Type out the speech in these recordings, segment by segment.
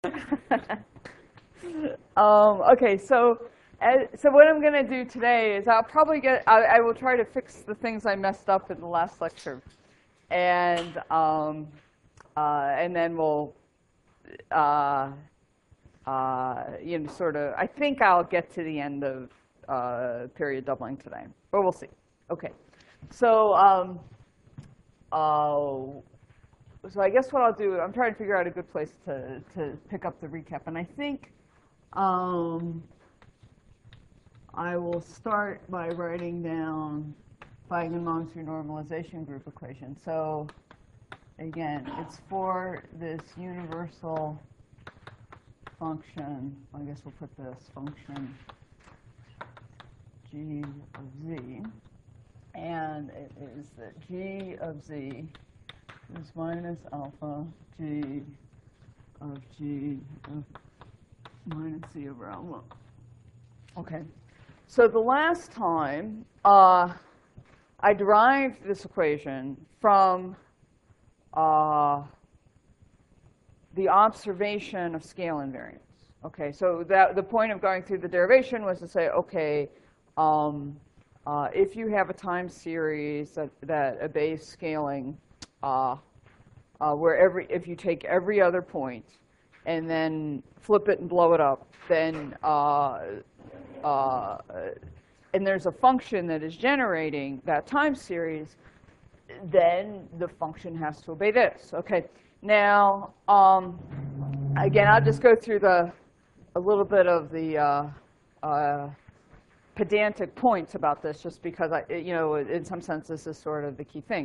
Okay, so what I'm going to do today is I will try to fix the things I messed up in the last lecture, and and then we'll sort of. I think I'll get to the end of period doubling today, but we'll see. Okay, so so I guess what I'll do, I'm trying to figure out a good place to pick up the recap, and I think. I will start by writing down Feigenbaum's renormalization group equation. So again, it's for this universal function. I guess we'll put this function g of z. And it is that g of z is minus alpha g of minus z over alpha. Okay. So the last time, I derived this equation from the observation of scale invariance. Okay, so the point of going through the derivation was to say, okay, if you have a time series that obeys scaling, if you take every other point and then flip it and blow it up, then and there's a function that is generating that time series, then the function has to obey this. Okay. Now, again, I'll just go through a little bit of the pedantic points about this, just because in some sense, this is sort of the key thing.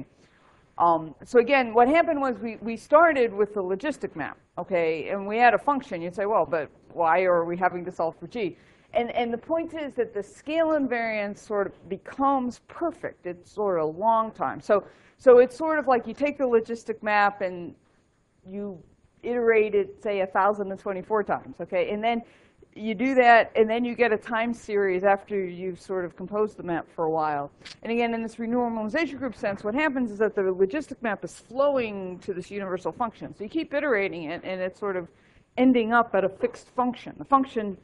So again, what happened was we started with the logistic map, okay, and we had a function. You'd say, well, but why are we having to solve for g? And the point is that the scale invariance sort of becomes perfect. It's sort of a long time. So it's sort of like you take the logistic map and you iterate it, say, 1,024 times, okay? And then you do that, and then you get a time series after you've sort of composed the map for a while. And again, in this renormalization group sense, what happens is that the logistic map is flowing to this universal function. So you keep iterating it, and it's sort of ending up at a fixed function. The function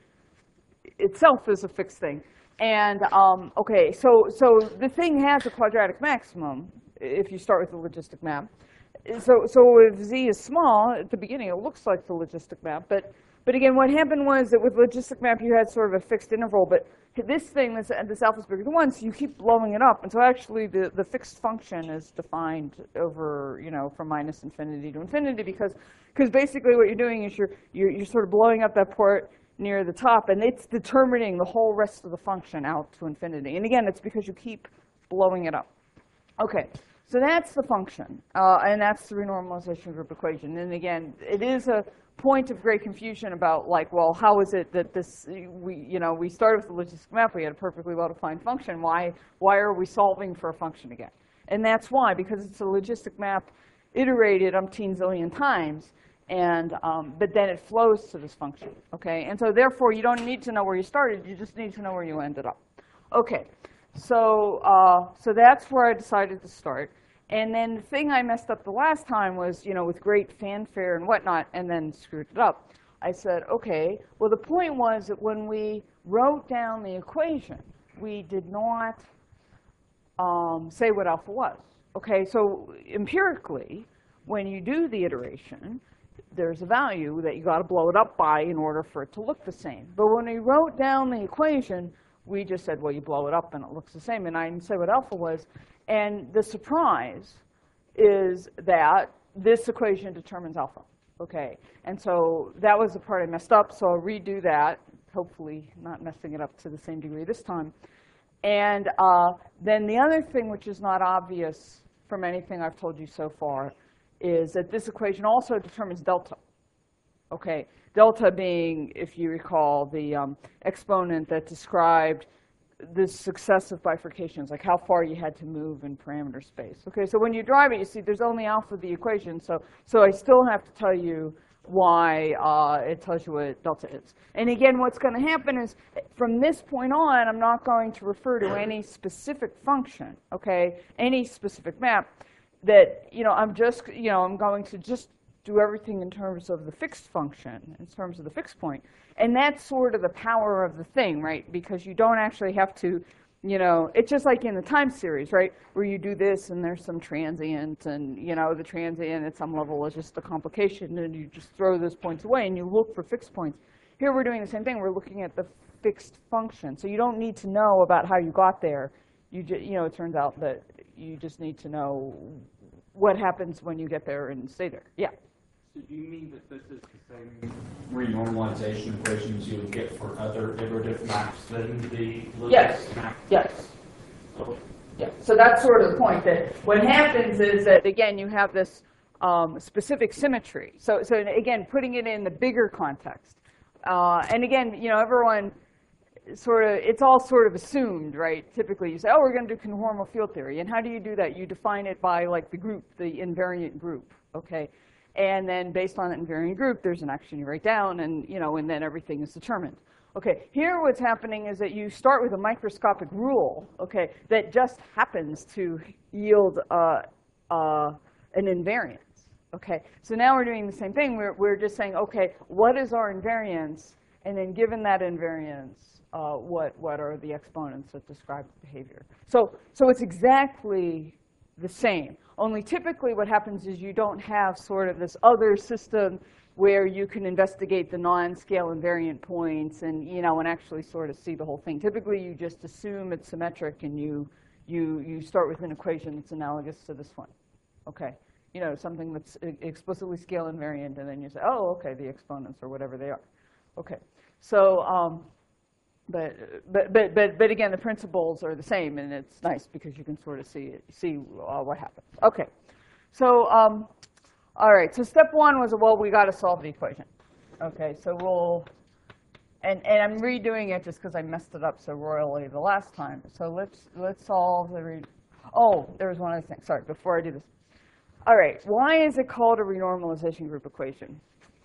itself is a fixed thing. And okay, so the thing has a quadratic maximum if you start with the logistic map. So if z is small at the beginning, it looks like the logistic map. But again, what happened was that with logistic map, you had sort of a fixed interval. But this thing, this alpha is bigger than 1, so you keep blowing it up. And so actually, the fixed function is defined over, from minus infinity to infinity, because basically what you're doing is you're sort of blowing up that port near the top, and it's determining the whole rest of the function out to infinity. And again, it's because you keep blowing it up. Okay, so that's the function, and that's the renormalization group equation. And again, it is a point of great confusion about, like, well, how is it that we started with the logistic map, we had a perfectly well-defined function. Why are we solving for a function again? And that's why, because it's a logistic map iterated umpteen zillion times. And but then it flows to this function, okay? And so therefore, you don't need to know where you started. You just need to know where you ended up. Okay, so that's where I decided to start. And then the thing I messed up the last time was, with great fanfare and whatnot, and then screwed it up. I said, okay, well, the point was that when we wrote down the equation, we did not say what alpha was. Okay, so empirically, when you do the iteration, there's a value that you got to blow it up by in order for it to look the same. But when we wrote down the equation, we just said, well, you blow it up and it looks the same. And I didn't say what alpha was. And the surprise is that this equation determines alpha. Okay, and so that was the part I messed up. So I'll redo that, hopefully not messing it up to the same degree this time. And then the other thing, which is not obvious from anything I've told you so far, is that this equation also determines delta. Okay, delta being, if you recall, the exponent that described the successive bifurcations, like how far you had to move in parameter space. Okay, so when you drive it, you see there's only alpha of the equation, so I still have to tell you why it tells you what delta is. And again, what's going to happen is, from this point on, I'm not going to refer to any specific function, okay, any specific map. That I'm going to just do everything in terms of the fixed function, in terms of the fixed point. And that's sort of the power of the thing, right? Because you don't actually have to, you know, it's just like in the time series, right? Where you do this and there's some transient and, you know, the transient at some level is just a complication and you just throw those points away and you look for fixed points. Here we're doing the same thing. We're looking at the fixed function. So you don't need to know about how you got there. You know, it turns out that you just need to know what happens when you get there and stay there. Yeah? So do you mean that this is the same renormalization equations you would get for other iterative maps than the Yes. map? Yes. Yeah. So that's sort of the point, that what happens is that, again, you have this specific symmetry. So again, putting it in the bigger context. And again, you know, everyone sort of, it's all sort of assumed, right? Typically you say, oh, we're going to do conformal field theory. And how do you do that? You define it by like the group, the invariant group, okay? And then based on that invariant group, there's an action you write down, and, you know, and then everything is determined. Okay, here what's happening is that you start with a microscopic rule, okay, that just happens to yield an invariance. Okay, so now we're doing the same thing. We're just saying, okay, what is our invariance? And then given that invariance, what are the exponents that describe the behavior? So it's exactly the same. Only typically what happens is you don't have sort of this other system where you can investigate the non-scale invariant points and, you know, and actually sort of see the whole thing. Typically you just assume it's symmetric and you start with an equation that's analogous to this one. Okay. You know, something that's explicitly scale invariant, and then you say, oh, okay, the exponents or whatever they are. Okay. So, but again, the principles are the same, and it's nice because you can sort of see what happens. Okay. So, all right. So step one was, well, we got to solve the equation. Okay. So we'll, and I'm redoing it just because I messed it up so royally the last time. So let's solve the. Oh, there was one other thing. Sorry, before I do this. All right. Why is it called a renormalization group equation?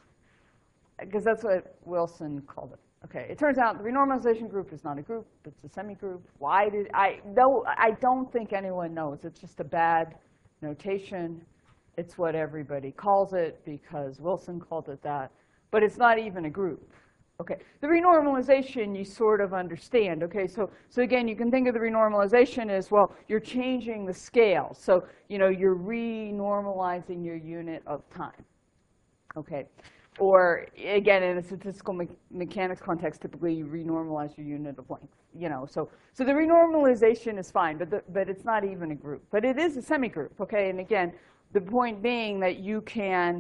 Because that's what Wilson called it. Okay, it turns out the renormalization group is not a group, it's a semigroup. Why did I don't think anyone knows. It's just a bad notation. It's what everybody calls it because Wilson called it that. But it's not even a group. Okay, the renormalization you sort of understand. Okay, so again, you can think of the renormalization as, well, you're changing the scale. So, you know, you're renormalizing your unit of time. Okay. Or, again, in a statistical mechanics context, typically you renormalize your unit of length. You know, so the renormalization is fine, but it's not even a group. But it is a semigroup, okay? And again, the point being that you can,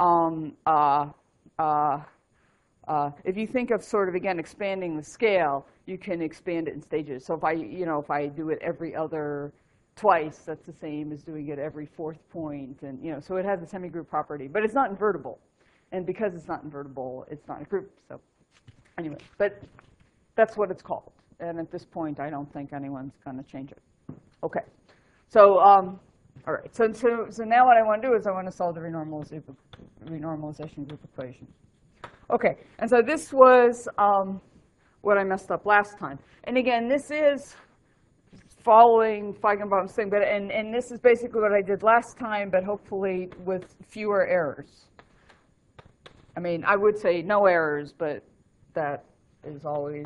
if you think of sort of, again, expanding the scale, you can expand it in stages. So if I do it every other twice, that's the same as doing it every fourth point, and, you know, so it has a semigroup property, but it's not invertible. And because it's not invertible, it's not a group. So anyway, but that's what it's called. And at this point, I don't think anyone's going to change it. Okay. So all right. So now what I want to do is I want to solve the renormalization group equation. Okay. And so this was what I messed up last time. And again, this is following Feigenbaum's thing, but and this is basically what I did last time, but hopefully with fewer errors. I mean, I would say no errors, but that is always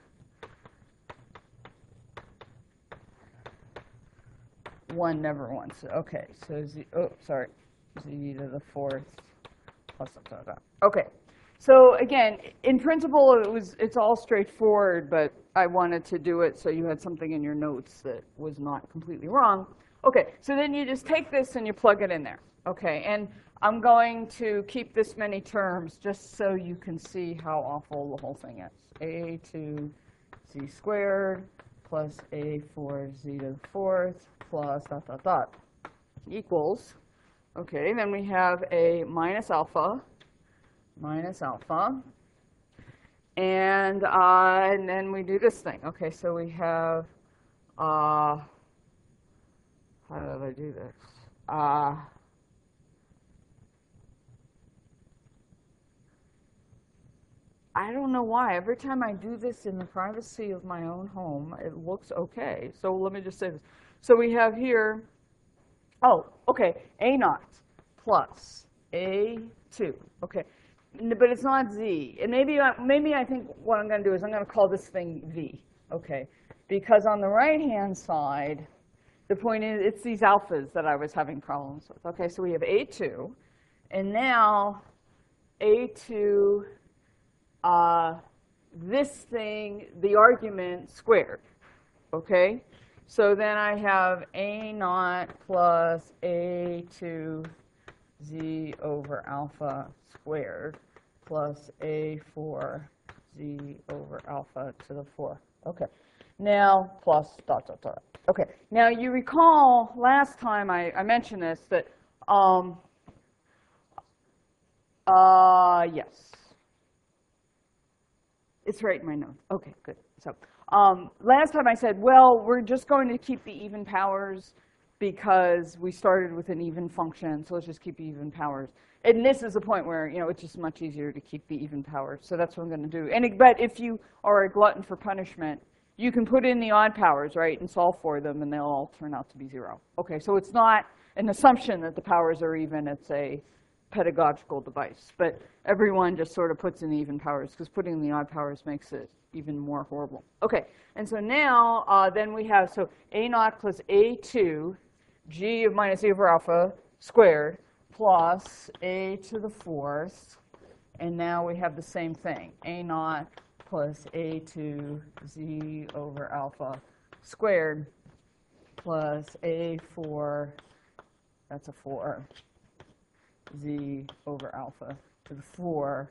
one never once. Okay, so z to the fourth plus something like that. Okay, so again, in principle, it's all straightforward, but I wanted to do it so you had something in your notes that was not completely wrong. Okay, so then you just take this and you plug it in there. Okay, and I'm going to keep this many terms just so you can see how awful the whole thing is. A to z squared plus a for z to the fourth plus dot, dot, dot equals. Okay, then we have a minus alpha, and then we do this thing. Okay, so we have, how did I do this? I don't know why. Every time I do this in the privacy of my own home, it looks okay. So let me just say this. So we have here, oh, okay, A naught plus A2. Okay, but it's not Z. And maybe I think what I'm going to do is I'm going to call this thing V. Okay, because on the right-hand side, the point is it's these alphas that I was having problems with. Okay, so we have A2, and now A2, this thing, the argument squared. Okay, so then I have A naught plus A2 Z over alpha squared plus A4 Z over alpha to the 4. Okay, now plus dot, dot, dot. Okay, now you recall last time I mentioned this, that, yes. It's right in my notes. Okay, good. So last time I said, well, we're just going to keep the even powers because we started with an even function, so let's just keep even powers. And this is the point where, you know, it's just much easier to keep the even powers. So that's what I'm going to do. But if you are a glutton for punishment, you can put in the odd powers, right, and solve for them, and they'll all turn out to be 0. Okay, so it's not an assumption that the powers are even. It's a pedagogical device. But everyone just sort of puts in the even powers, because putting in the odd powers makes it even more horrible. Okay, and so now then we have, so A naught plus A2 G of minus A over alpha squared plus A to the 4th. And now we have the same thing, A naught plus A2 Z over alpha squared plus A4, that's a 4, Z over alpha to the 4,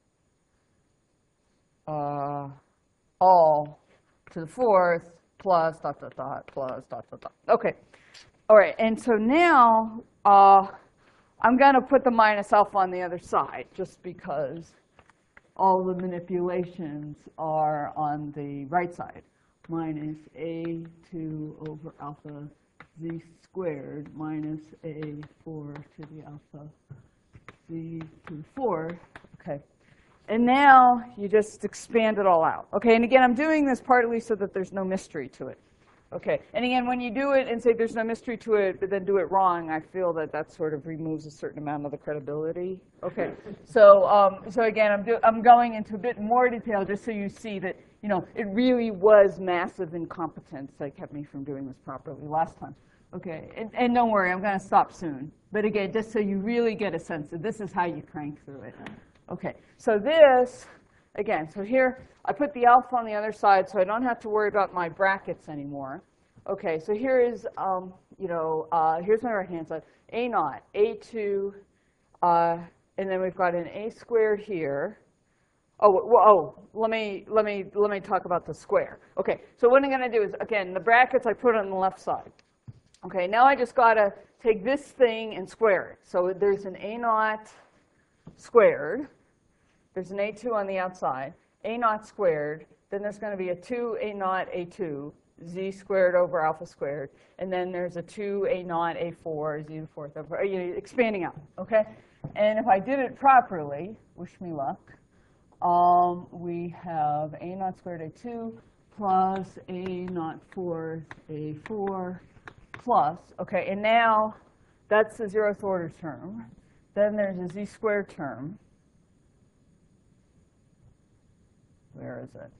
all to the 4th plus dot, dot, dot, plus dot, dot, dot. Okay. All right. And so now I'm going to put the minus alpha on the other side, just because all the manipulations are on the right side. Minus A2 over alpha Z squared minus A4 to the alpha Z to the 4. Okay. And now you just expand it all out. Okay, and again, I'm doing this partly so that there's no mystery to it. Okay, and again, when you do it and say there's no mystery to it, but then do it wrong, I feel that that sort of removes a certain amount of the credibility. Okay, so again, I'm going into a bit more detail just so you see that, you know, it really was massive incompetence that kept me from doing this properly last time. Okay, and don't worry, I'm going to stop soon. But again, just so you really get a sense that this is how you crank through it. Okay, so this, again, so here I put the alpha on the other side so I don't have to worry about my brackets anymore. Okay, so here is, here's my right-hand side, A naught, A2, and then we've got an A squared here. Let me talk about the square. Okay, so what I'm going to do is, again, the brackets I put on the left side. Okay, now I just got to take this thing and square it. So there's an A naught squared. There's an A2 on the outside. A naught squared. Then there's going to be a 2 A naught A2 Z squared over alpha squared. And then there's a 2 A naught A4 Z to the 4th over, expanding out. Okay? And if I did it properly, wish me luck, we have A naught squared A2 plus A naught 4th A4 plus, okay, and now that's the 0th order term. Then there's a Z squared term. Where is it?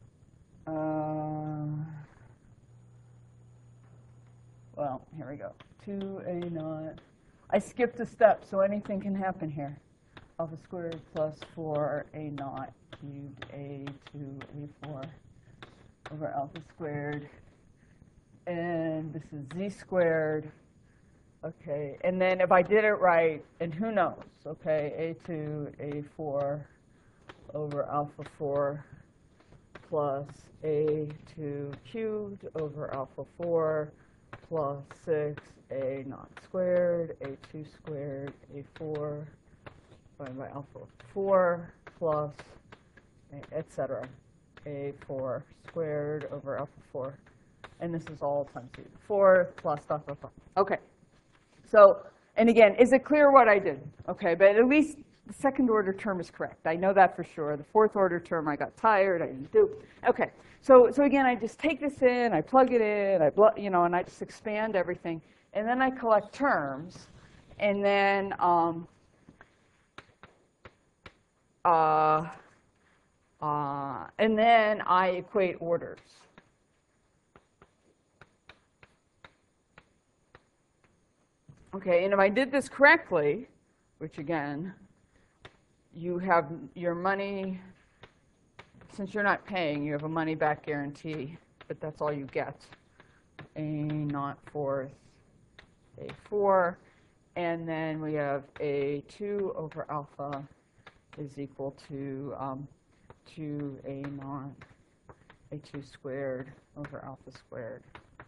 Well, here we go. 2A naught. I skipped a step, so anything can happen here. Alpha squared plus 4A naught cubed A2 A4 over alpha squared. And this is Z squared. Okay, and then if I did it right, and who knows, okay, A2, A4 over alpha 4 plus A2 cubed over alpha 4 plus 6A naught squared, A2 squared, A4 divided by alpha 4 plus, etc. A4 squared over alpha 4. And this is all times 4 plus dot, dot, dot. Okay. So, and again, is it clear what I did? Okay, but at least the 2nd order term is correct. I know that for sure. The 4th order term, I got tired. I didn't do. Okay, so again, I just take this in, I plug it in, and I just expand everything, and then I collect terms, and then and then I equate orders. Okay, and if I did this correctly, which again, you have your money, since you're not paying, you have a money back guarantee, but that's all you get. A naught fourth, A4, and then we have A2 over alpha is equal to 2A naught, A2 squared over alpha squared.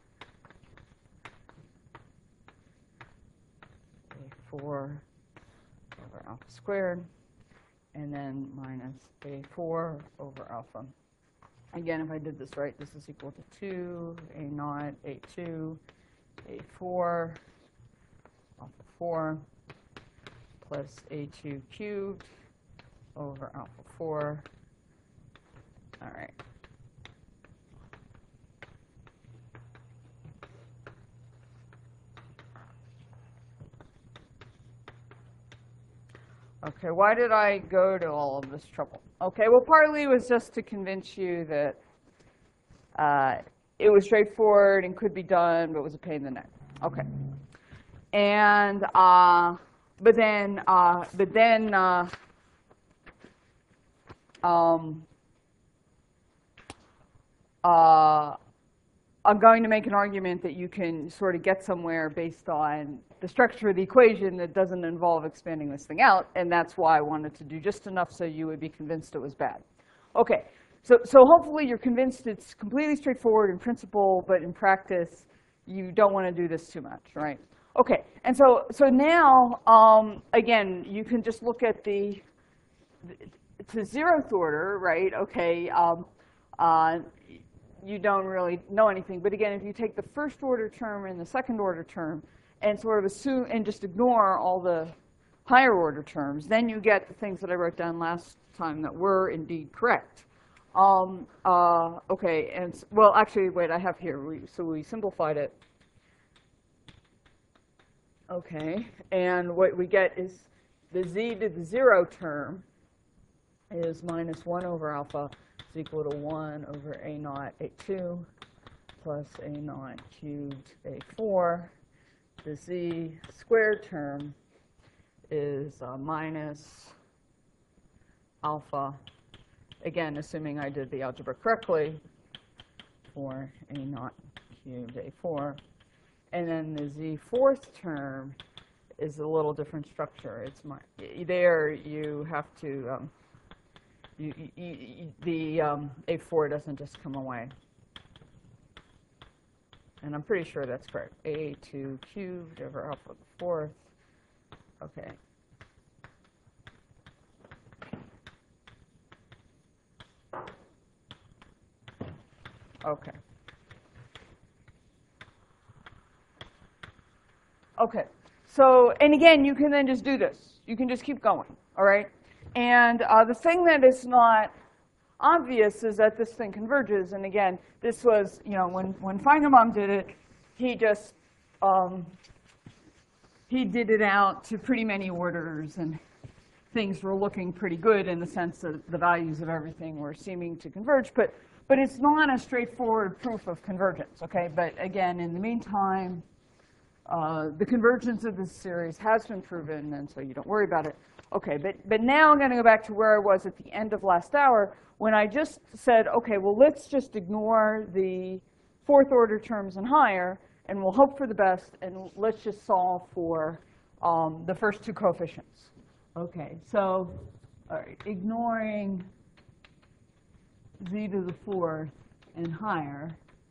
A4 over alpha squared, and then minus A4 over alpha. Again, if I did this right, this is equal to 2, A naught, A2, A4, alpha 4, plus A2 cubed over alpha 4. All right. Okay, why did I go to all of this trouble? Okay, well, partly it was just to convince you that it was straightforward and could be done, but was a pain in the neck. Okay, and but then I'm going to make an argument that you can sort of get somewhere based on the structure of the equation that doesn't involve expanding this thing out, and that's why I wanted to do just enough so you would be convinced it was bad. Okay, so hopefully you're convinced it's completely straightforward in principle, but in practice you don't want to do this too much, right? Okay, and so now, again, you can just look at the to zeroth order, right? Okay, you don't really know anything. But again, if you take the first order term and the second order term and sort of assume and just ignore all the higher order terms, then you get the things that I wrote down last time that were indeed correct. Okay, and well, actually, wait, I have here. So we simplified it. Okay, and what we get is the z to the 0 term is minus 1 over alpha is equal to 1 over A naught A2 plus A naught cubed A4. The z squared term is minus alpha, again, assuming I did the algebra correctly, for A naught cubed A4. And then the z fourth term is a little different structure. It's there you have to the A4 doesn't just come away. And I'm pretty sure that's correct. A2 cubed over alpha the fourth. Okay. Okay. Okay. So, and again, you can then just do this. You can just keep going, all right? And the thing that is not obvious is that this thing converges. And again, this was, you know, when Feigenbaum did it, he just, he did it out to pretty many orders, and things were looking pretty good in the sense that the values of everything were seeming to converge. But it's not a straightforward proof of convergence, okay? But again, in the meantime, the convergence of this series has been proven, and so you don't worry about it. Okay, but now I'm going to go back to where I was at the end of last hour when I just said, okay, well, let's just ignore the fourth order terms and higher, and we'll hope for the best, and let's just solve for the first two coefficients. Okay, so all right, ignoring z to the fourth and higher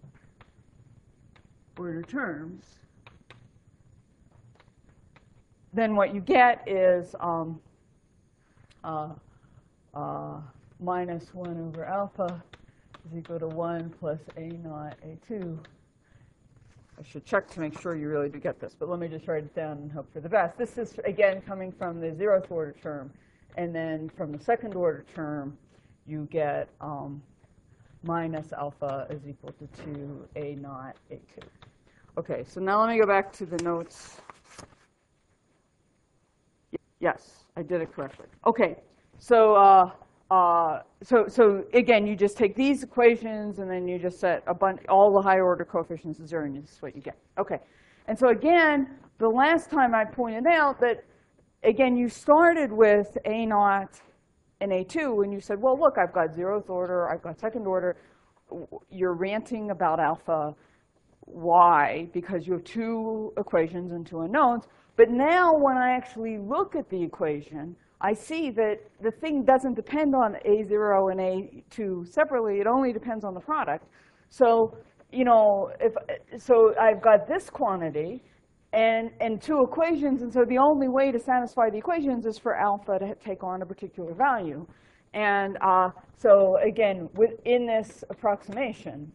order terms, then what you get is minus 1 over alpha is equal to 1 plus A naught A2. I should check to make sure you really do get this, but let me just write it down and hope for the best. This is, again, coming from the zeroth order term. And then from the second order term, you get minus alpha is equal to 2 A naught A2. OK, so now let me go back to the notes. Yes, I did it correctly. OK, So again, you just take these equations and then you just set all the higher order coefficients to 0, and this is what you get. Okay. And so again, the last time I pointed out that, again, you started with A0 and A2, and you said, well, look, I've got 0th order, I've got 2nd order. You're ranting about alpha. Why? Because you have 2 equations and 2 unknowns. But now when I actually look at the equation, I see that the thing doesn't depend on A0 and A2 separately. It only depends on the product. So, you know, so I've got this quantity and 2 equations. And so the only way to satisfy the equations is for alpha to take on a particular value. And so again, within this approximation,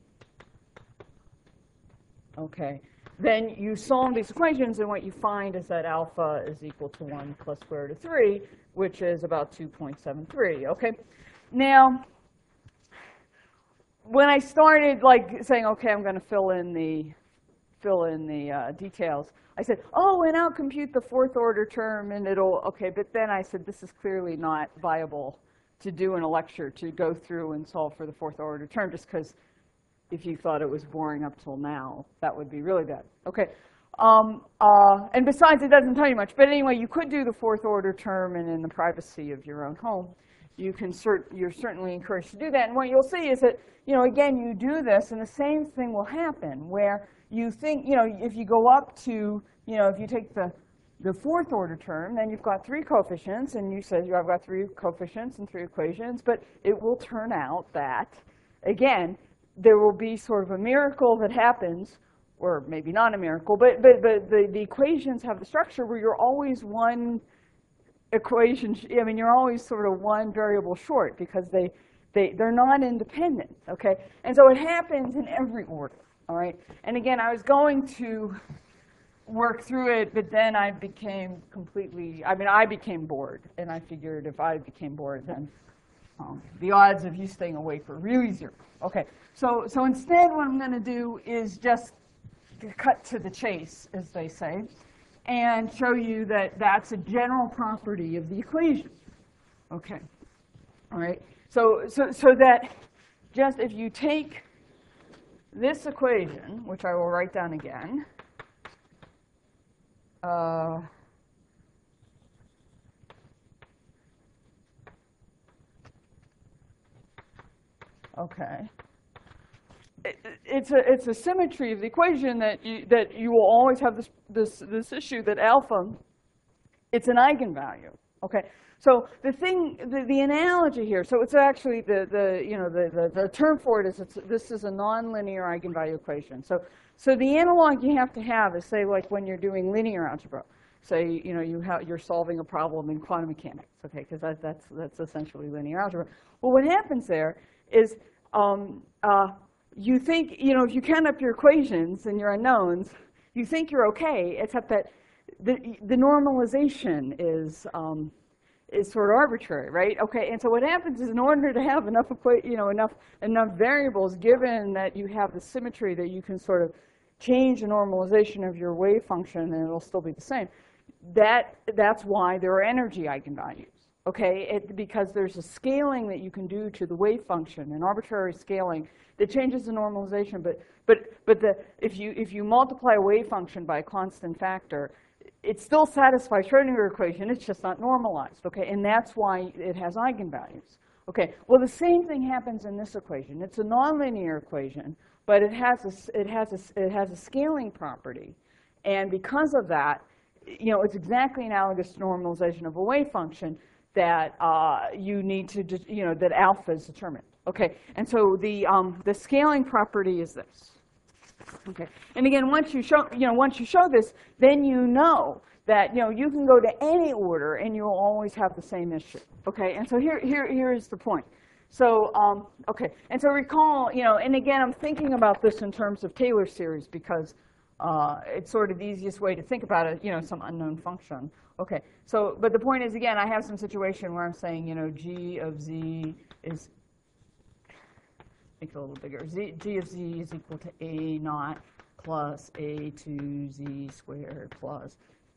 okay, then you solve these equations, and what you find is that alpha is equal to 1 plus square root of 3, which is about 2.73. Okay, now when I started like saying, okay, I'm going to fill in the details, I said, oh, and I'll compute the 4th order term, and it'll okay. But then I said, this is clearly not viable to do in a lecture, to go through and solve for the 4th order term, just because if you thought it was boring up till now, that would be really bad. Okay, and besides, it doesn't tell you much. But anyway, you could do the 4th order term, and in the privacy of your own home, you can you're certainly encouraged to do that. And what you'll see is that, you know, again, you do this, and the same thing will happen, where you think, you know, if you go up to, you know, if you take the 4th order term, then you've got 3 coefficients, and you say, I've got 3 coefficients and 3 equations. But it will turn out that, again, there will be sort of a miracle that happens, or maybe not a miracle, but the equations have the structure where you're always one equation, I mean, you're always sort of one variable short, because they're not independent, okay? And so it happens in every order, all right? And again, I was going to work through it, but then I became I became bored, and I figured if I became bored, then the odds of you staying awake were really 0. Okay, so instead what I'm going to do is just cut to the chase, as they say, and show you that that's a general property of the equation. Okay, all right. So that just if you take this equation, which I will write down again, okay. It's a symmetry of the equation that you will always have this issue that alpha, it's an eigenvalue. Okay, so the analogy here. So it's actually the term for it is this is a nonlinear eigenvalue equation. So the analog you have to have is, say, like when you're doing linear algebra. Say, you know, you're solving a problem in quantum mechanics. Okay, because that's essentially linear algebra. Well, what happens there is you think, you know, if you count up your equations and your unknowns, you think you're okay, except that the normalization is sort of arbitrary, right? Okay, and so what happens is, in order to have enough enough variables, given that you have the symmetry that you can sort of change the normalization of your wave function and it'll still be the same, that's why there are energy eigenvalues. Okay, because there's a scaling that you can do to the wave function, an arbitrary scaling that changes the normalization. But if you multiply a wave function by a constant factor, it still satisfies Schrodinger equation. It's just not normalized. Okay, and that's why it has eigenvalues. Okay, well, the same thing happens in this equation. It's a nonlinear equation, but it has a scaling property, and because of that, you know, it's exactly analogous to normalization of a wave function that you need to, you know, that alpha is determined. Okay, and so the scaling property is this. Okay, and again, once you show this, then you know that, you know, you can go to any order and you'll always have the same issue. Okay, and so here is the point. So okay, and so recall, you know, and again, I'm thinking about this in terms of Taylor series because it's sort of the easiest way to think about it, you know, some unknown function. Okay, so, but the point is, again, I have some situation where I'm saying, you know, g of z is, make it a little bigger, g of z is equal to a naught plus a to z squared plus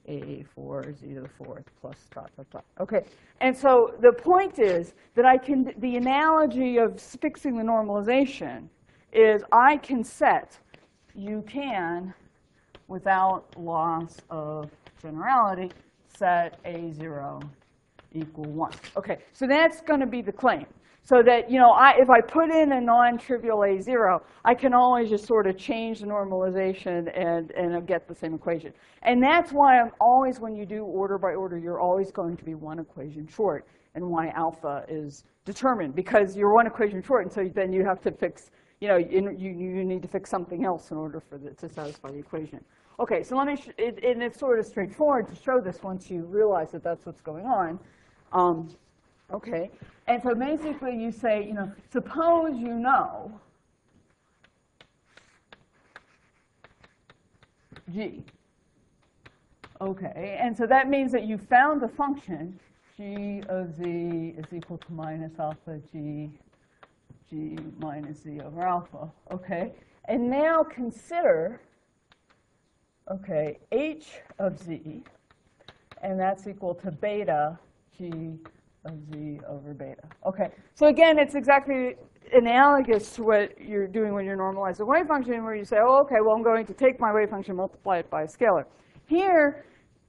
a for z to the fourth plus dot, dot, dot. Okay, and so the point is that the analogy of fixing the normalization is I can set, you can, without loss of generality, set A0 equal 1. Okay, so that's going to be the claim. So that, if I put in a non-trivial A0, I can always just sort of change the normalization and get the same equation. And that's why I'm always, when you do order by order, you're always going to be one equation short, and why alpha is determined. Because you're one equation short, and so then you have to fix, you need to fix something else in order to satisfy the equation. Okay, so let me, and it's sort of straightforward to show this once you realize that that's what's going on. Okay, and so basically you say, suppose you know g. Okay, and so that means that you found the function g of z is equal to minus alpha g minus z over alpha. Okay, and now consider, okay, h of z, and that's equal to beta g of z over beta. Okay, so again, it's exactly analogous to what you're doing when you normalize a wave function, where you say, oh, okay, well, I'm going to take my wave function, multiply it by a scalar. Here,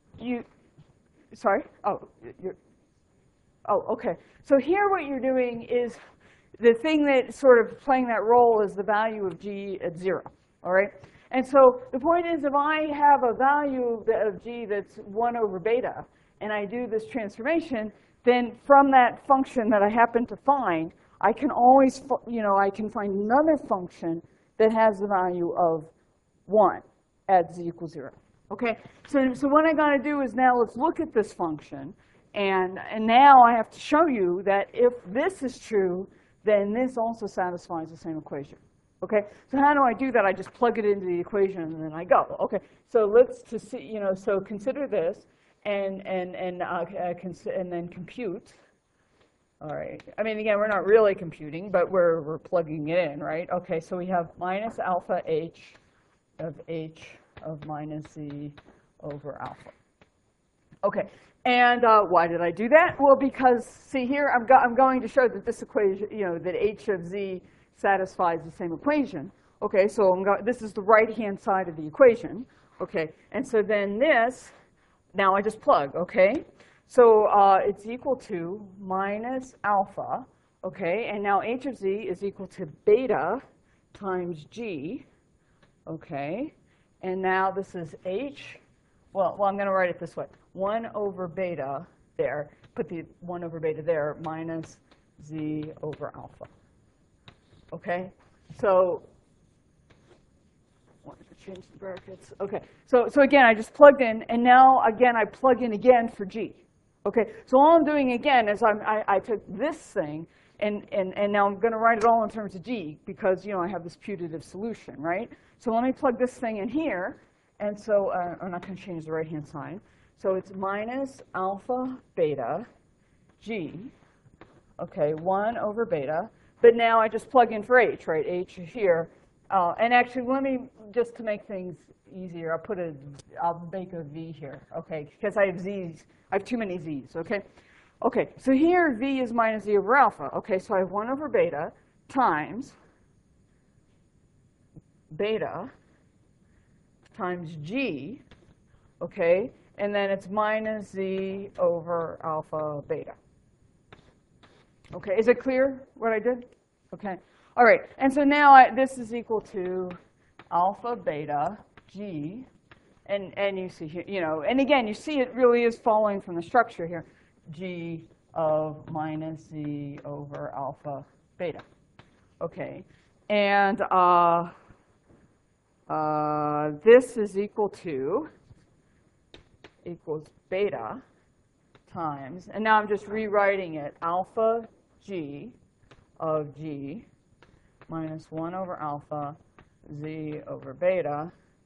okay. So here what you're doing is, the thing that sort of playing that role is the value of g at 0, all right? And so the point is, if I have a value of g that's 1 over beta, and I do this transformation, then from that function that I happen to find, I can always, I can find another function that has the value of 1 at z equals 0. Okay, so what I got to do is now let's look at this function, and now I have to show you that if this is true, then this also satisfies the same equation. Okay, so how do I do that? I just plug it into the equation and then I go. Okay, so let's just see, so consider this. And then compute. All right. I mean, again, we're not really computing, but we're plugging it in, right? Okay. So we have minus alpha h of minus z over alpha. Okay. And why did I do that? Well, because see here, I'm going to show that this equation, that h of z satisfies the same equation. Okay. So this is the right-hand side of the equation. Okay. And so then this. Now I just plug, okay? So it's equal to minus alpha, okay? And now h of z is equal to beta times g, okay? And now this is h, well, I'm going to write it this way. 1 over beta there, put the 1 over beta there, minus z over alpha, okay? So wanted to change the brackets. Okay, so again, I just plugged in, and now again, I plug in again for g. Okay, so all I'm doing again is I took this thing, and now I'm going to write it all in terms of g, because I have this putative solution, right? So let me plug this thing in here, and so I'm not going to change the right-hand side. So it's minus alpha beta g, okay, 1 over beta, but now I just plug in for h, right? H here. And actually, let me, just to make things easier, I'll make a v here, okay? Because I have z's, I have too many z's, okay? Okay, so here v is minus z over alpha. Okay, so I have 1 over beta times beta times g, okay? And then it's minus z over alpha beta. Okay, is it clear what I did? Okay. All right, and so now this is equal to alpha beta g, and you see here, and again, you see it really is following from the structure here, g of minus z over alpha beta. Okay, and this is equals beta times, and now I'm just rewriting it, alpha g of g minus 1 over alpha z over beta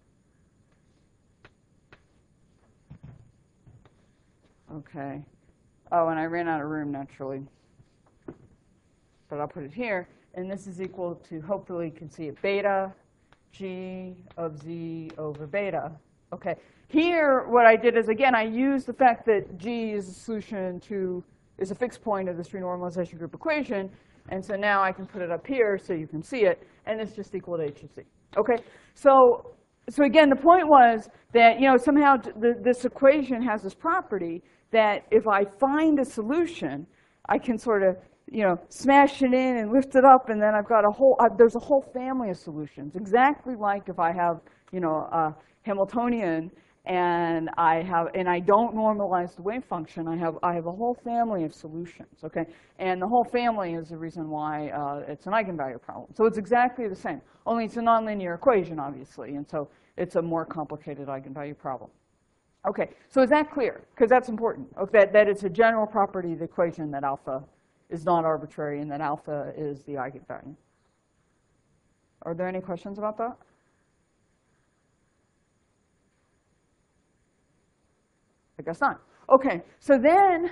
okay. Oh, and I ran out of room naturally, but I'll put it here, and this is equal to, hopefully you can see it, beta g of z over beta. Okay, Here, what I did is, again, I used the fact that G is a solution to, is a fixed point of this renormalization group equation. And so now I can put it up here so you can see it. And it's just equal to H of C. OK? So again, the point was that somehow this equation has this property that if I find a solution, I can sort of smash it in and lift it up, and then I've got there's a whole family of solutions. Exactly like if I have a Hamiltonian and I don't normalize the wave function, I have a whole family of solutions. Okay, and the whole family is the reason why it's an eigenvalue problem. So it's exactly the same, only it's a nonlinear equation, obviously, and so it's a more complicated eigenvalue problem. Okay, so is that clear? Because that's important. Okay, that it's a general property of the equation that alpha is not arbitrary and that alpha is the eigenvalue. Are there any questions about that? I guess not. Okay, so then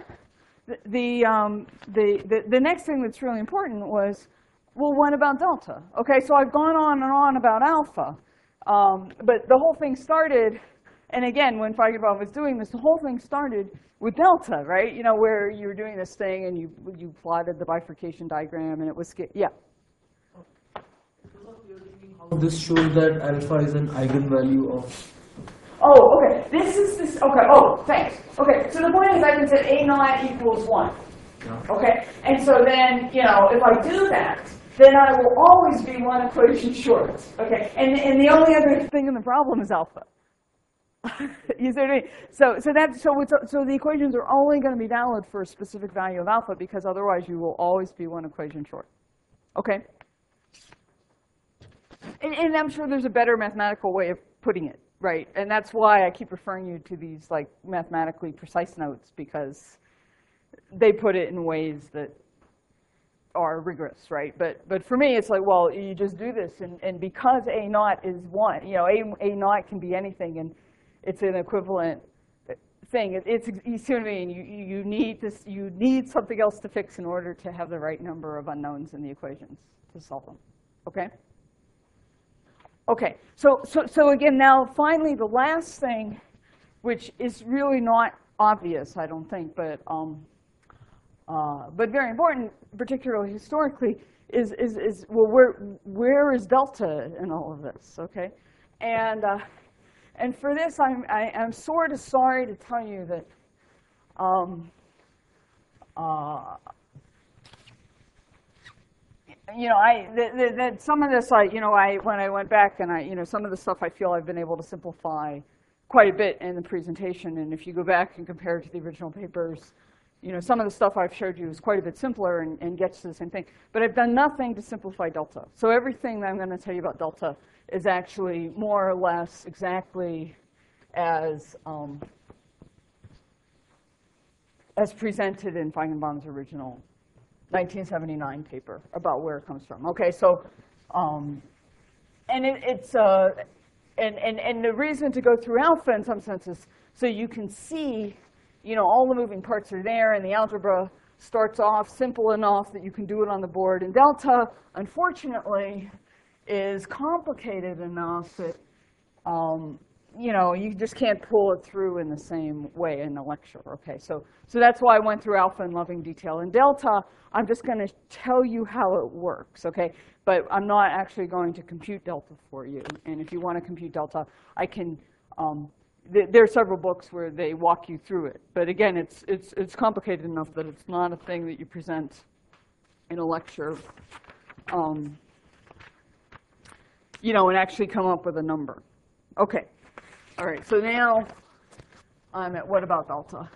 the next thing that's really important was, well, what about delta? Okay, so I've gone on and on about alpha, but the whole thing started, and again, when Feigenbaum was doing this, the whole thing started with delta, right? Where you were doing this thing and you plotted the bifurcation diagram, and it was yeah. How this shows that alpha is an eigenvalue of. Oh, okay. Okay. Oh, thanks. Okay. So the point is, I can say A naught equals 1. Yeah. Okay. And so then, if I do that, then I will always be one equation short. Okay. And the only other thing in the problem is alpha. You see what I mean? So the equations are only going to be valid for a specific value of alpha, because otherwise you will always be one equation short. Okay. And I'm sure there's a better mathematical way of putting it. Right, and that's why I keep referring you to these like mathematically precise notes, because they put it in ways that are rigorous, right? But for me, it's like, well, you just do this, and because A naught is 1, A naught can be anything, and it's an equivalent thing. You see what I mean? You need this. You need something else to fix in order to have the right number of unknowns in the equations to solve them. Okay. Okay, so again, now finally the last thing, which is really not obvious, I don't think, but very important, particularly historically, is well, where is delta in all of this? Okay, and for this, I'm sort of sorry to tell you that that some of this, when I went back and some of the stuff I feel I've been able to simplify quite a bit in the presentation. And if you go back and compare it to the original papers, some of the stuff I've showed you is quite a bit simpler and gets to the same thing. But I've done nothing to simplify delta. So everything that I'm going to tell you about delta is actually more or less exactly as presented in Feigenbaum's original 1979 paper about where it comes from. Okay, so and the reason to go through alpha in some sense is so you can see, all the moving parts are there, and the algebra starts off simple enough that you can do it on the board. And delta, unfortunately, is complicated enough that you just can't pull it through in the same way in a lecture. Okay, so that's why I went through alpha in loving detail. And delta, I'm just going to tell you how it works. Okay, but I'm not actually going to compute delta for you. And if you want to compute delta, I can. There are several books where they walk you through it. But again, it's complicated enough that it's not a thing that you present in a lecture. And actually come up with a number. Okay. All right, so now I'm at what about delta?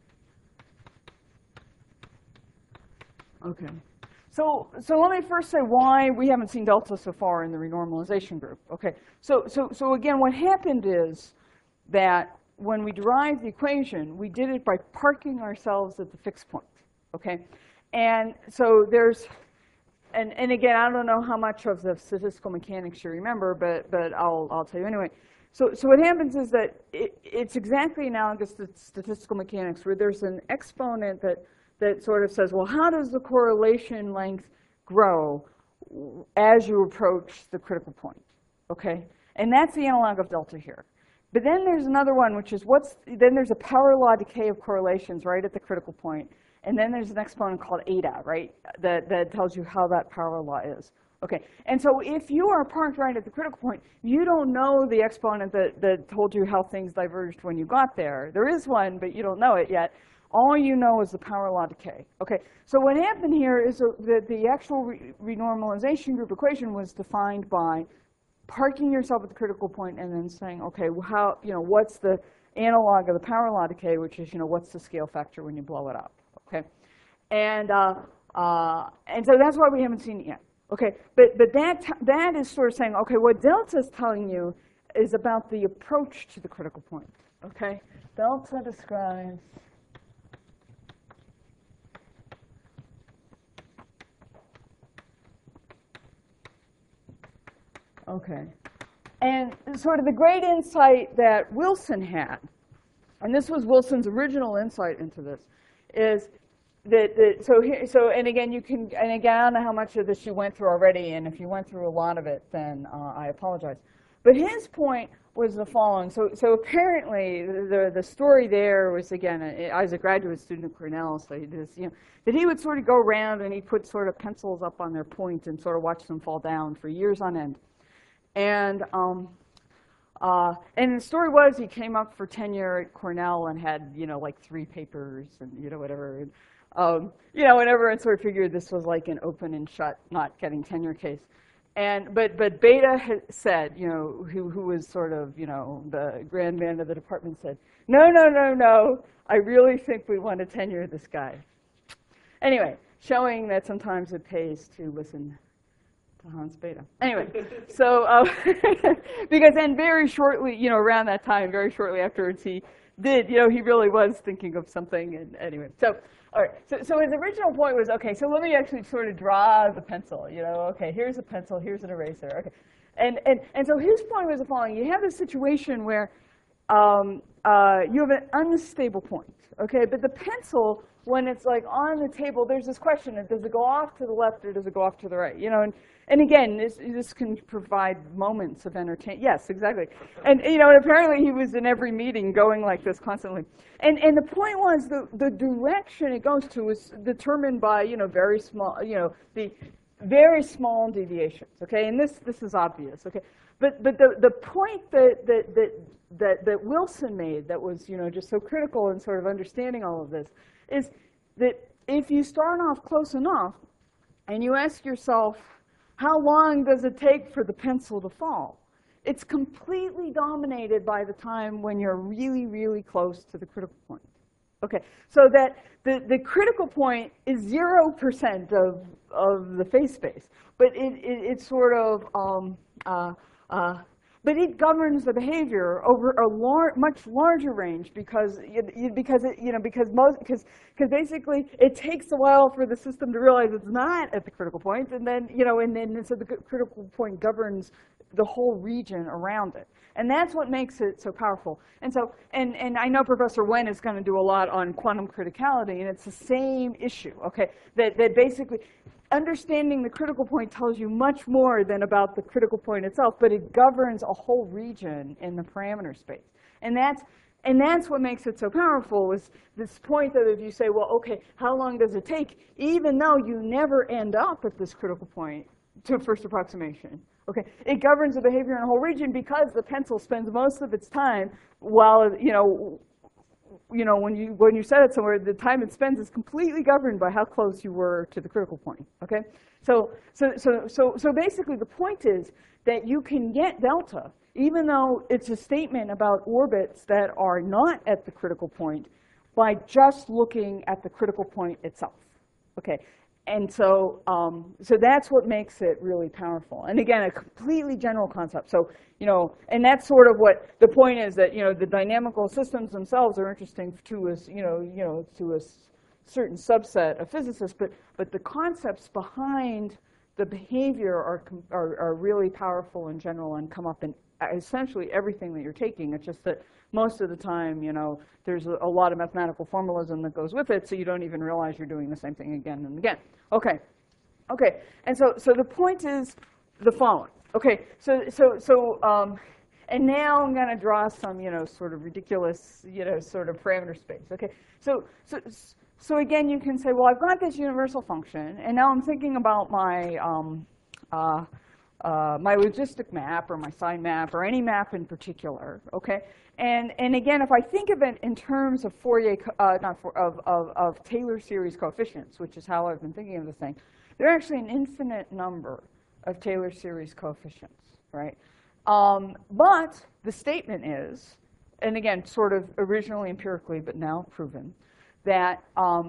Okay, so let me first say why we haven't seen delta so far in the renormalization group. Okay, so again, what happened is that when we derived the equation, we did it by parking ourselves at the fixed point. Okay, and so there's, and again, I don't know how much of the statistical mechanics you remember, but I'll tell you anyway. So what happens is that it's exactly analogous to statistical mechanics, where there's an exponent that sort of says, well, how does the correlation length grow as you approach the critical point? Okay, and that's the analog of delta here. But then there's another one, which is then there's a power law decay of correlations right at the critical point. And then there's an exponent called eta, right, that tells you how that power law is. Okay, and so if you are parked right at the critical point, you don't know the exponent that told you how things diverged when you got there. There is one, but you don't know it yet. All you know is the power law decay. Okay, so what happened here is that the actual renormalization group equation was defined by parking yourself at the critical point and then saying, okay, well, how, what's the analog of the power law decay, which is, what's the scale factor when you blow it up? Okay, and so that's why we haven't seen it yet. Okay, but that is sort of saying, okay, what delta is telling you is about the approach to the critical point. Okay, delta describes okay, and sort of the great insight that Wilson had, and this was Wilson's original insight into this, is and again, I don't know how much of this you went through already, and if you went through a lot of it, then I apologize. But his point was the following. So apparently, the story there was, again, I was a graduate student at Cornell, so that he would sort of go around and he'd put sort of pencils up on their point and sort of watch them fall down for years on end. And the story was he came up for tenure at Cornell and had, like 3 papers and, whatever. And, whenever and sort of figured this was like an open and shut, not getting tenure case. But Beta had said, who was sort of, the grand man of the department said, no, I really think we want to tenure this guy. Anyway, showing that sometimes it pays to listen to Hans Beta. Anyway, so, because then very shortly, around that time, very shortly afterwards, he did, he really was thinking of something. And anyway, so, all right, so his original point was, okay, so let me actually sort of draw the pencil, okay, here's a pencil, here's an eraser, okay. And so his point was the following. You have a situation where you have an unstable point, okay, but the pencil, when it's like on the table, there's this question, does it go off to the left or does it go off to the right, and again, this can provide moments of entertainment. Yes, exactly. And apparently he was in every meeting going like this constantly. And the point was the direction it goes to is determined by very small the very small deviations. Okay, and this is obvious. Okay, but the point that Wilson made that was just so critical in sort of understanding all of this is that if you start off close enough and you ask yourself, how long does it take for the pencil to fall? It's completely dominated by the time when you're really, really close to the critical point. Okay, so that the critical point is 0% of the phase space, but it's sort of but it governs the behavior over a much larger range because basically it takes a while for the system to realize it's not at the critical point, and then so the critical point governs the whole region around it, and that's what makes it so powerful. And so and I know Professor Wen is going to do a lot on quantum criticality, and it's the same issue. Okay, that basically. Understanding the critical point tells you much more than about the critical point itself, but it governs a whole region in the parameter space. And that's what makes it so powerful, is this point that if you say, well, okay, how long does it take, even though you never end up at this critical point to first approximation. Okay, it governs the behavior in a whole region because the pencil spends most of its time while, when you set it somewhere, the time it spends is completely governed by how close you were to the critical point. Okay, so basically the point is that you can get delta even though it's a statement about orbits that are not at the critical point by just looking at the critical point itself. Okay, and so that's what makes it really powerful. And again, a completely general concept. So and that's sort of what the point is, that the dynamical systems themselves are interesting to us, to a certain subset of physicists, but the concepts behind the behavior are really powerful in general and come up in essentially everything that you're taking. It's just that most of the time, there's a lot of mathematical formalism that goes with it, so you don't even realize you're doing the same thing again and again. Okay, and so the point is the following. Okay, And now I'm going to draw some, sort of ridiculous, sort of parameter space. Okay, so again, you can say, well, I've got this universal function, and now I'm thinking about my my logistic map or my sign map or any map in particular. Okay, and again, if I think of it in terms of Fourier, of Taylor series coefficients, which is how I've been thinking of this thing, there are actually an infinite number of Taylor series coefficients, right? But the statement is, and again, sort of originally empirically, but now proven, that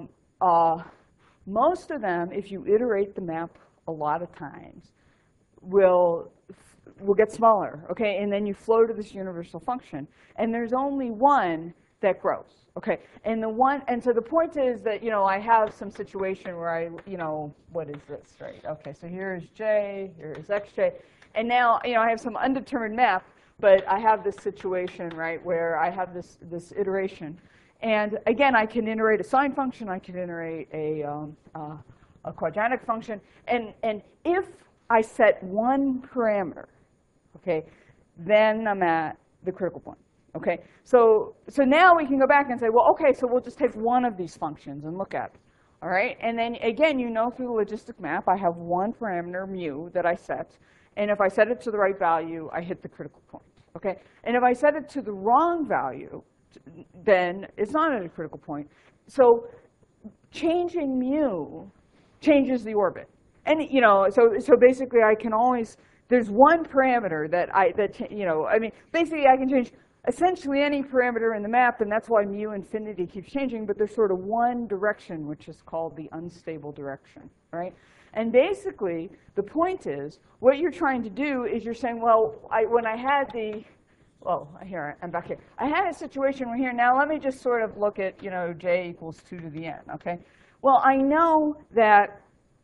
most of them, if you iterate the map a lot of times, will get smaller, okay? And then you flow to this universal function, and there's only one that grows, okay? And so the point is that, I have some situation where what is this, right? Okay, so here's J, here's XJ, and now, I have some undetermined map, but I have this situation, right, where I have this iteration. And again, I can iterate a sine function, I can iterate a quadratic function, and if I set one parameter, okay, then I'm at the critical point. Okay, so now we can go back and say, well, okay, so we'll just take one of these functions and look at it. All right, and then again, through the logistic map, I have one parameter mu that I set, and if I set it to the right value, I hit the critical point. Okay, and if I set it to the wrong value, then it's not at a critical point. So changing mu changes the orbit. And so basically I can always, there's one parameter basically I can change essentially any parameter in the map, and that's why mu infinity keeps changing, but there's sort of one direction which is called the unstable direction, right? And basically the point is, what you're trying to do is you're saying, well, when I had here, I'm back here. I had a situation where here, now let me just sort of look at, j equals 2 to the n, okay? Well, I know that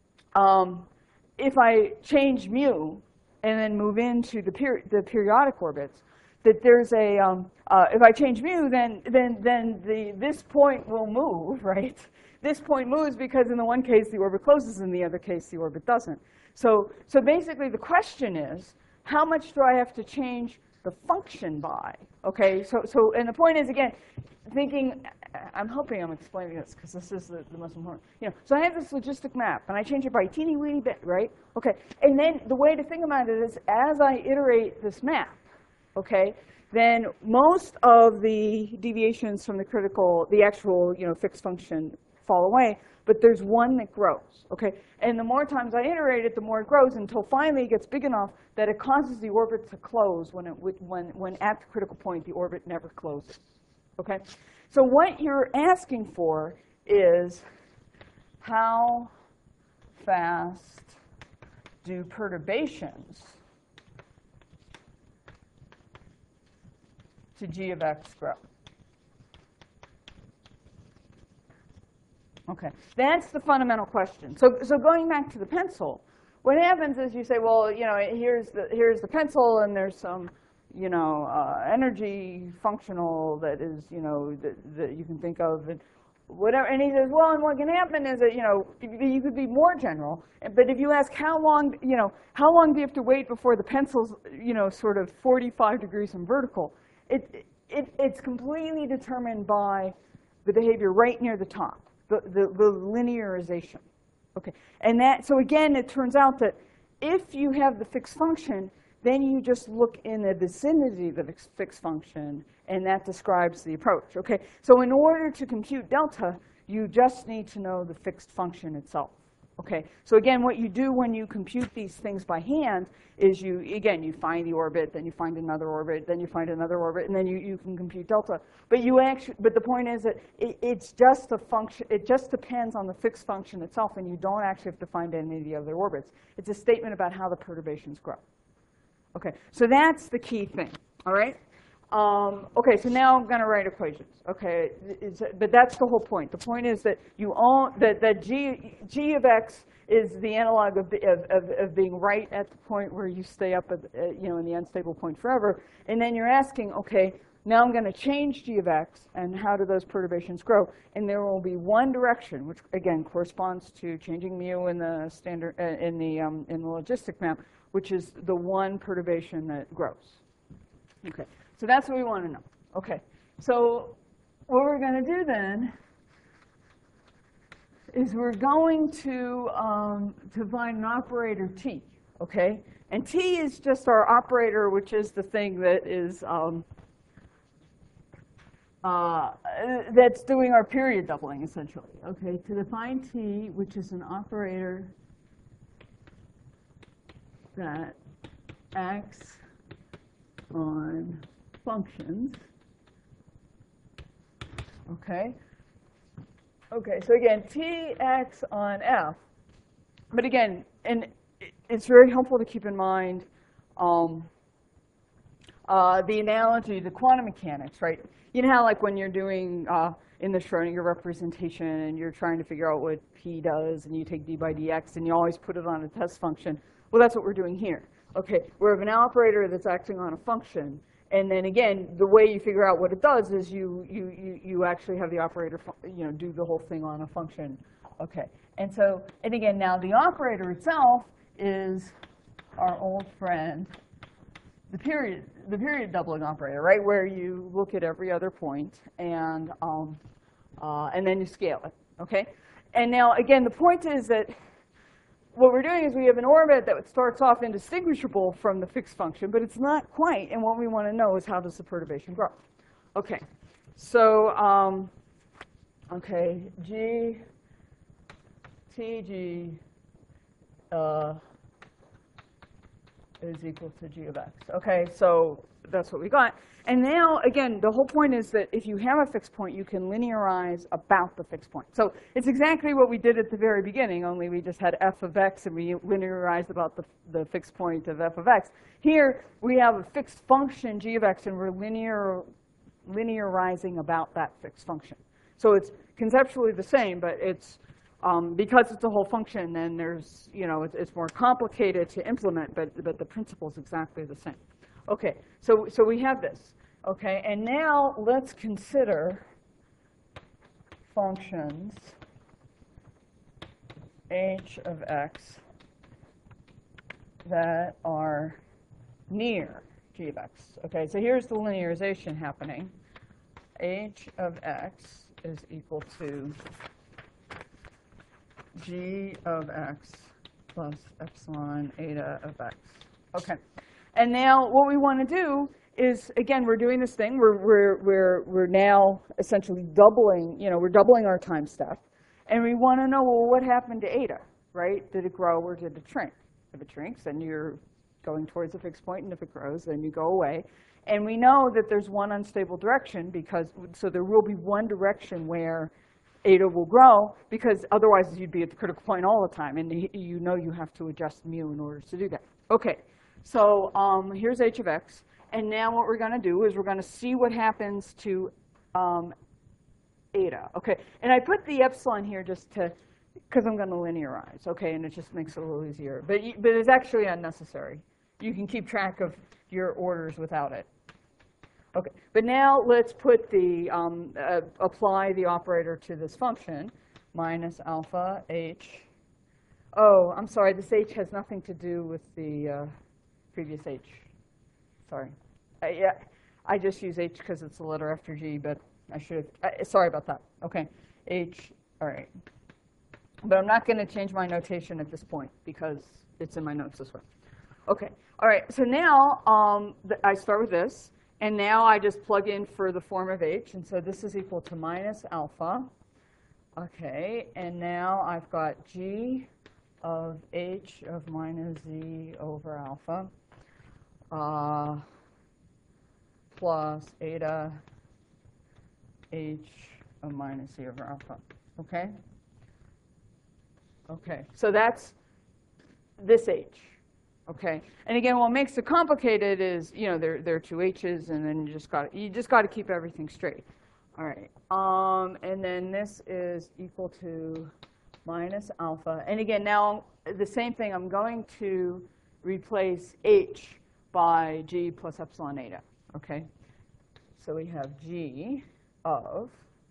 if I change mu and then move into the periodic orbits, that there's a, if I change mu, then this point will move, right? This point moves because in the one case the orbit closes, in the other case the orbit doesn't. So basically the question is, how much do I have to change the function by? Okay, so and the point is, again, thinking, I'm hoping I'm explaining this because this is the most important. So I have this logistic map, and I change it by a teeny weeny bit, right? Okay, and then the way to think about it is, as I iterate this map, okay, then most of the deviations from the actual, fixed function fall away, but there's one that grows, okay? And the more times I iterate it, the more it grows until finally it gets big enough that it causes the orbit to close when at the critical point the orbit never closes, okay? So what you're asking for is, how fast do perturbations to g of x grow? Okay, that's the fundamental question. So going back to the pencil, what happens is you say, well, here's the pencil, and there's some, energy functional that is, that you can think of, and whatever. And he says, well, and what can happen is that, you could be more general, but if you ask how long do you have to wait before the pencil's, sort of 45 degrees in vertical, it's completely determined by the behavior right near the top. The linearization, okay, and so again, it turns out that if you have the fixed function, then you just look in the vicinity of the fixed function, and that describes the approach, okay. So in order to compute delta, you just need to know the fixed function itself, okay. So again, what you do when you compute these things by hand is you find the orbit, then you find another orbit, then you find another orbit, and then you can compute delta. But the point is that it's just a function. It just depends on the fixed function itself, and you don't actually have to find any of the other orbits. It's a statement about how the perturbations grow. Okay, so that's the key thing. All right. Okay, so now I'm going to write equations. Okay, but that's the whole point. The point is that that g of x is the analog of being right at the point where you stay up at, in the unstable point forever. And then you're asking, okay, now I'm going to change g of x, and how do those perturbations grow? And there will be one direction, which again corresponds to changing mu in the standard in the logistic map, which is the one perturbation that grows. Okay, so that's what we want to know. Okay, so what we're going to do then is we're going to find an operator t, okay? And t is just our operator, which is the thing that is that's doing our period doubling, essentially. Okay, to define t, which is an operator that acts on functions. Okay. Okay, so again, t acts on f. But again, and it's very helpful to keep in mind the analogy to quantum mechanics, right? You know how, like, when you're doing in the Schrodinger representation and you're trying to figure out what p does, and you take d by dx, and you always put it on a test function. Well, that's what we're doing here. Okay, we have an operator that's acting on a function. And then again, the way you figure out what it does is you actually have the operator, do the whole thing on a function. Okay, and so, and again, now the operator itself is our old friend, the period doubling operator, right, where you look at every other point and then you scale it. Okay, and now again, the point is that what we're doing is we have an orbit that starts off indistinguishable from the fixed function, but it's not quite. And what we want to know is, how does the perturbation grow? Okay, so okay, g tg is equal to g of x. Okay, so that's what we got. And now, again, the whole point is that if you have a fixed point, you can linearize about the fixed point. So it's exactly what we did at the very beginning, only we just had f of x, and we linearized about the fixed point of f of x. Here, we have a fixed function, g of x, and we're linearizing about that fixed function. So it's conceptually the same, but it's because it's a whole function, then there's, it's more complicated to implement, but the principle is exactly the same. Okay, so we have this. Okay, and now let's consider functions h of x that are near g of x. Okay, so here's the linearization happening. H of x is equal to g of x plus epsilon eta of x. Okay, and now what we want to do is, again, we're doing this thing. We're now essentially doubling. We're doubling our time step, and we want to know, well, what happened to eta, right? Did it grow or did it shrink? If it shrinks, then you're going towards a fixed point, and if it grows, then you go away. And we know that there's one unstable direction so there will be one direction where eta will grow, because otherwise you'd be at the critical point all the time, and you have to adjust mu in order to do that. Okay, so here's h of x, and now what we're going to do is we're going to see what happens to eta. Okay, and I put the epsilon here just because I'm going to linearize. Okay, and it just makes it a little easier, but it's actually unnecessary. You can keep track of your orders without it. Okay, but now let's put apply the operator to this function, minus alpha h. Oh, I'm sorry, this h has nothing to do with the previous h. Sorry. Yeah, I just use h because it's a letter after g, but I should have, sorry about that. Okay, h, all right. But I'm not going to change my notation at this point because it's in my notes this way. Okay, all right, so now I start with this. And now I just plug in for the form of h. And so this is equal to minus alpha. OK, and now I've got g of h of minus z over alpha plus eta h of minus z over alpha. OK? OK, so that's this h. Okay, and again, what makes it complicated is, there are two h's, and then you just got to keep everything straight. All right, and then this is equal to minus alpha, and again, now the same thing. I'm going to replace h by g plus epsilon eta. Okay, so we have g of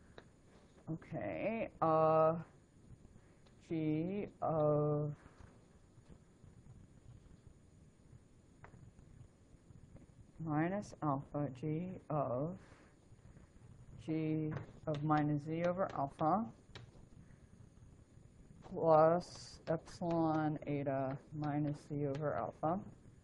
g of minus minus alpha g of minus z over alpha plus epsilon eta minus z over alpha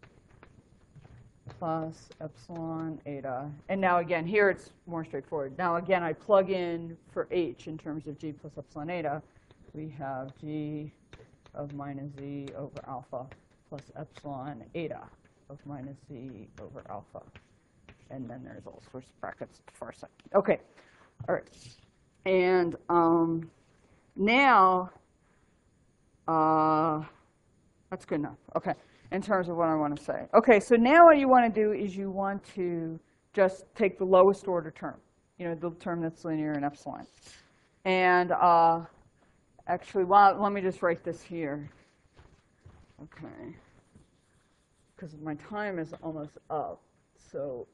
plus epsilon eta. And now again, here it's more straightforward. Now again, I plug in for h in terms of g plus epsilon eta. We have g of minus z over alpha plus epsilon eta of minus z over alpha. And then there's all sorts of brackets at the far side. OK. All right. And now, that's good enough. OK. In terms of what I want to say. OK, so now what you want to do is you want to just take the lowest order term, the term that's linear in epsilon. And actually, let me just write this here. OK. Because my time is almost up. So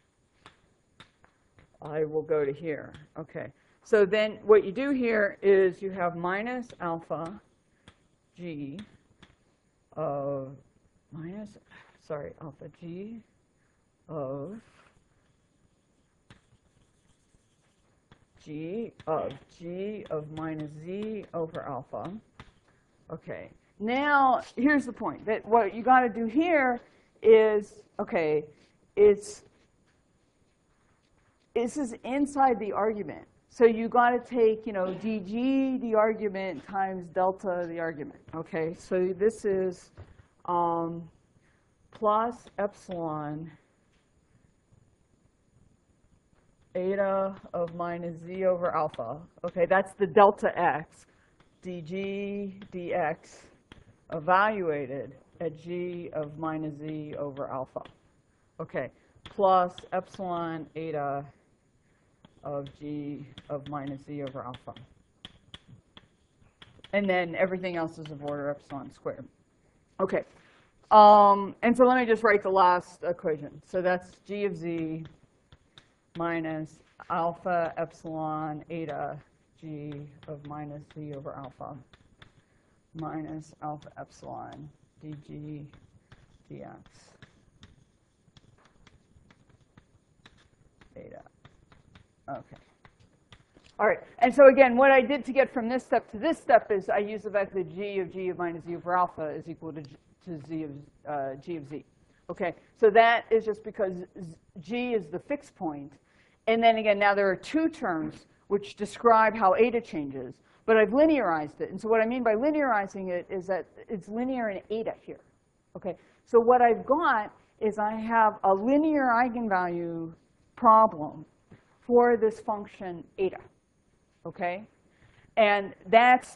I will go to here. OK. So then what you do here is you have minus alpha g of alpha g of g of minus z over alpha. Okay. Now, here's the point. That what you got to do here is, OK, this is inside the argument. So you got to take, dg the argument times delta the argument. OK, so this is plus epsilon eta of minus z over alpha. OK, that's the delta x, dg dx evaluated at g of minus z over alpha. OK, plus epsilon eta of g of minus z over alpha. And then everything else is of order epsilon squared. OK. And so let me just write the last equation. So that's g of z minus alpha epsilon eta g of minus z over alpha minus alpha epsilon dg dx eta. OK. All right. And so again, what I did to get from this step to this step is I use the fact that g of minus z over alpha is equal to g of z. OK. So that is just because g is the fixed point. And then again, now there are two terms which describe how eta changes. But I've linearized it. And so what I mean by linearizing it is that it's linear in eta here. OK. So what I've got is I have a linear eigenvalue problem for this function eta, okay? And and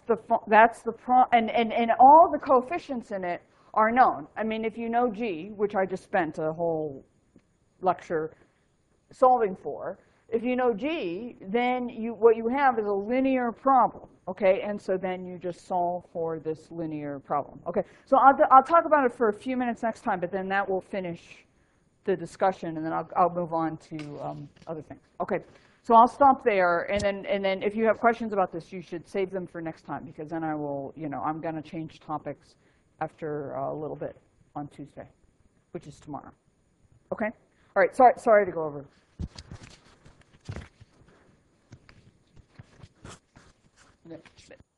all the coefficients in it are known. I mean, if you know g, which I just spent a whole lecture solving for, if you know g, then what you have is a linear problem, okay? And so then you just solve for this linear problem, okay? So I'll talk about it for a few minutes next time, but then that will finish the discussion, and then I'll move on to other things. Okay, so I'll stop there, and then if you have questions about this, you should save them for next time, because then I will, I'm going to change topics after a little bit on Tuesday, which is tomorrow. Okay, all right. Sorry to go over. Yeah.